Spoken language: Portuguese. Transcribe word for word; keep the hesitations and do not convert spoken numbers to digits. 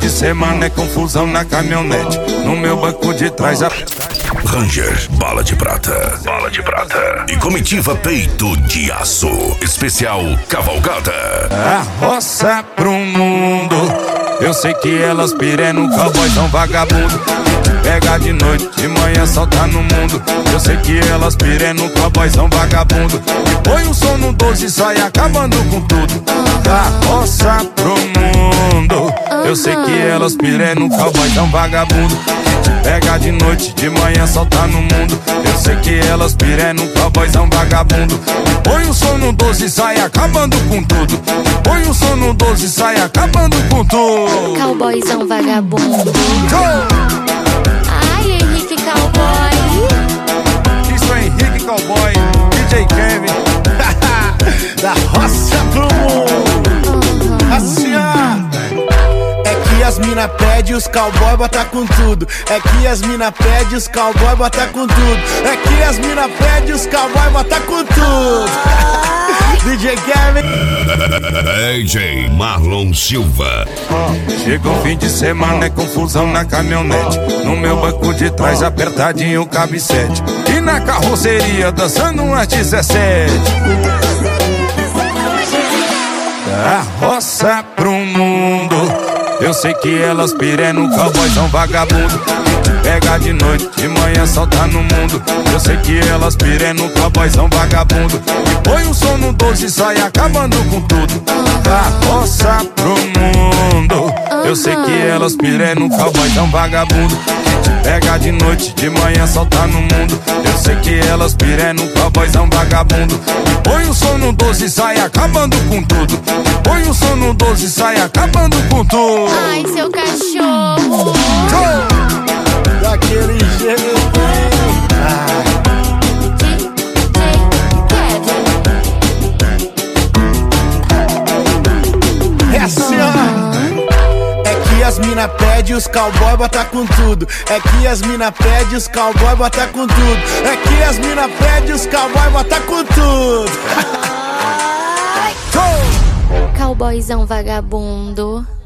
de semana é confusão na caminhonete. No meu banco de trás a... Ranger, bala de prata, bala de prata. E comitiva peito de aço. Especial cavalgada. A roça pro mundo. Eu sei que elas pireno, cowboy são vagabundo. Pega de noite, de manhã solta no mundo. Eu sei que elas pireno, cowboy são vagabundo. E põe o som no doze e sai acabando com tudo. Da roça pro mundo. Eu sei que elas pireno, cowboy são vagabundo. Pega de noite, de manhã solta no mundo. Eu sei que elas pireno, cowboy são vagabundo. E põe o som no doze e sai acabando com tudo. Põe o som no doze e sai acabando com tudo. Cowboyzão vagabundo. Ai, Henrique Cowboy. Isso é Henrique Cowboy, D J Kevin. Da roça pro mundo. Assim, ó. É que as mina pede, os cowboy bota com tudo. É que as mina pede, os cowboy bota com tudo. É que as mina pede, os cowboy bota com tudo. D J Kevin. D J Marlon Silva. Chega o fim de semana, é confusão na caminhonete. No meu banco de trás, apertadinho, cabe sete. E na carroceria, dançando umas dezessete. Da roça pro mundo. Eu sei que elas pireno, cowboy são vagabundo. Pega de noite, de manhã solta no mundo. Eu sei que elas pireno, cowboy são vagabundo. E põe o som no doze e sai acabando com tudo. Da roça pro mundo. Eu sei que elas pireno, cowboy são vagabundo. Pega de noite, de manhã solta no mundo. Eu sei que elas pireno, cowboy são vagabundo. E põe o som no doze e sai acabando com tudo. Põe o som no doze e sai acabando com tudo. Ai, seu cachorro. Daquele jeito. Ah. É assim, ó. É que as mina pede, os cowboy bota com tudo. É que as mina pede, os cowboy bota com tudo. É que as mina pede, os cowboy bota com tudo. Cowboyzão vagabundo.